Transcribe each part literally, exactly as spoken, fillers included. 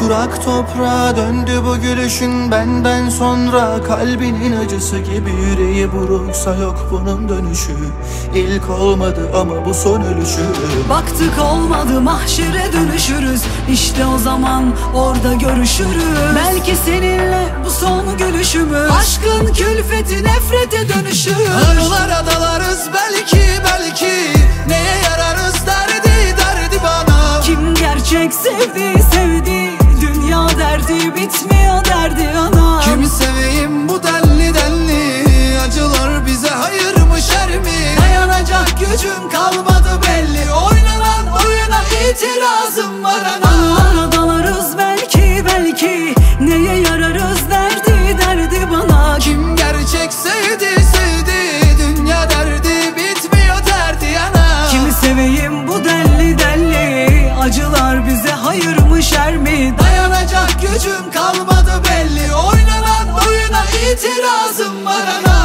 Kurak toprağa döndü bu gülüşün benden sonra. Kalbinin acısı gibi yüreği buruksa yok bunun dönüşü. İlk olmadı ama bu son ölüşü. Baktık olmadı mahşere dönüşürüz, İşte o zaman orada görüşürüz. Belki seninle bu son gülüşümüz, aşkın külfeti nefrete dönüşür. Anılara dalarız belki belki, neye yararız derdi derdi bana. Kim gerçek sevdi sevdi, dünya derdi bitmiyor derdi ana. Kimi seveyim bu denli denli, acılar bize hayır mı şer mi? Dayanacak gücüm kalmadı belli, oynanan oyuna itirazım var ana. Anılara dalarız belki belki, neye yararız derdi derdi bana. Kim gerçek sevdi sevdi, dünya derdi bitmiyor derdi ana. Kimi seveyim bu delli delli, acılar bize hayır mı şer mi? Dayanacak gücüm kalmadı belli, oynanan oyuna itirazım var ana.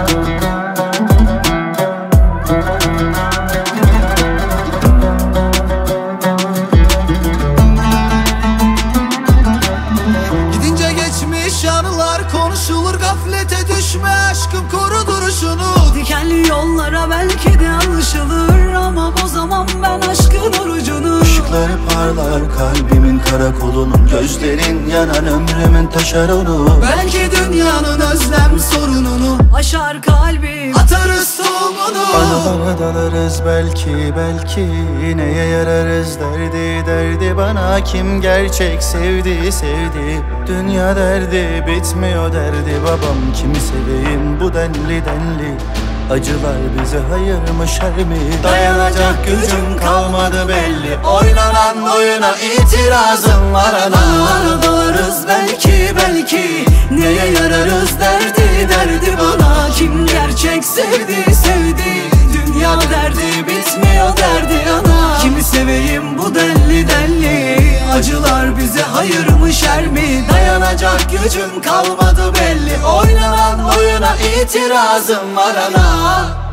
Gidince geçmiş anılar konuşulur, gaflete düşme aşkım koru duruşunu. Dikenli yollara belki de alışılır, ama o zaman ben aşkın orucunu. Işıkları parlar kalbimin karakolunun, gözlerin yanan ömrümün taşeronu. Belki dünyanın özlem sorununu aşar kalbim, atarız tohumunu. Anılara dalarız belki belki, neye yararız derdi derdi bana. Kim gerçek sevdi sevdi, dünya derdi bitmiyor derdi babam. Kimi seveyim bu denli denli, acılar bize hayır mı şer mi? Dayanacak gücüm kalmadı belli, oynanan oyuna itirazım var ana. Anılara dalarız belki belki, neye yararız derdi derdi bana. Kim gerçek sevdi sevdi, dünya derdi bitmiyor derdi ana. Kimi seveyim bu delli delli, acılar bize hayır mı şer mi? Dayanacak gücüm kalmadı belli, oynanan oyuna itirazım var ana.